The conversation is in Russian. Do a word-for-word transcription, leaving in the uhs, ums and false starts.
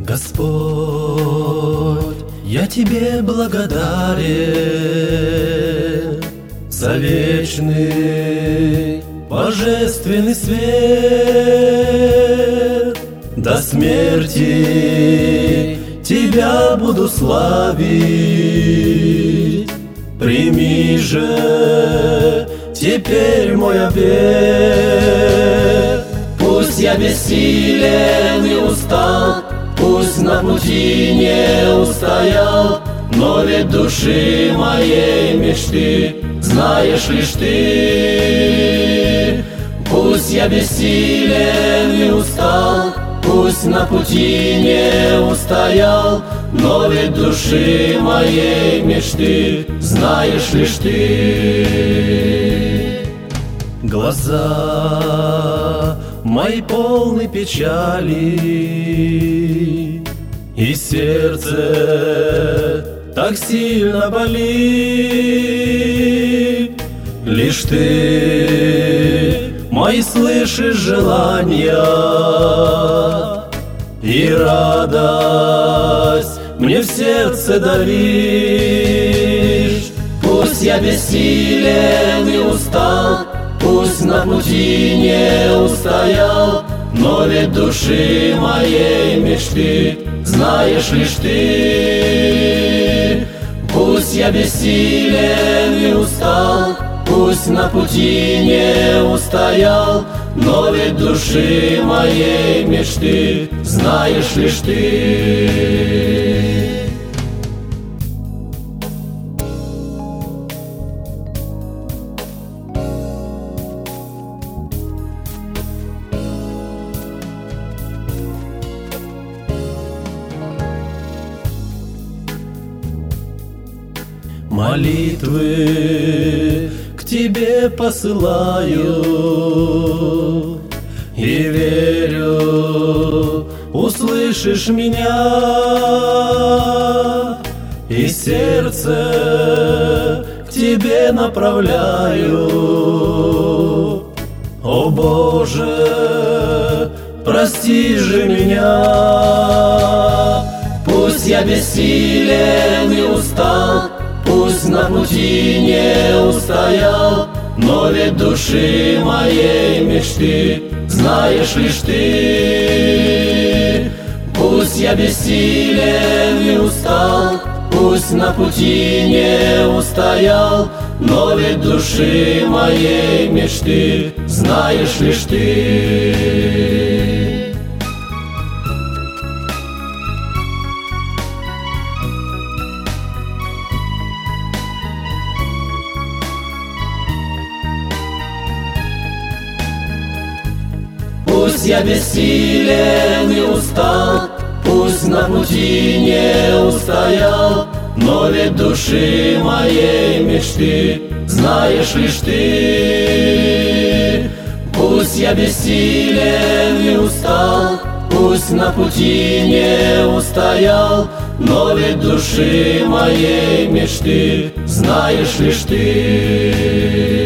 Господь, я Тебе благодарен за вечный божественный свет. До смерти Тебя буду славить, прими же теперь мой обет. Пусть я бессилен и устал, пусть на пути не устоял, но ведь души моей мечты знаешь лишь Ты. Пусть я бессилен и устал, пусть на пути не устоял, но ведь души моей мечты знаешь лишь Ты. Глаза мои полны печали, и сердце так сильно болит. Лишь Ты мои слышишь желания, и радость мне в сердце даришь. Пусть я бессилен и устал, пусть на пути не устоял, но ведь души моей мечты знаешь лишь Ты. Пусть я бессилен и устал, пусть на пути не устоял, но ведь души моей мечты знаешь лишь Ты. Молитвы к Тебе посылаю, и верю, услышишь меня, и сердце к Тебе направляю. О Боже, прости же меня. Пусть я бессилен и устал, пусть на пути не устоял, но ведь души моей мечты знаешь лишь Ты. Пусть я бессилен и устал, пусть на пути не устоял, но ведь души моей мечты знаешь лишь Ты. Пусть я бессилен и устал, пусть на пути не устоял, но ведь души моей мечты знаешь лишь Ты. Пусть я бессилен и устал, пусть на пути не устоял, но ведь души моей мечты знаешь лишь Ты.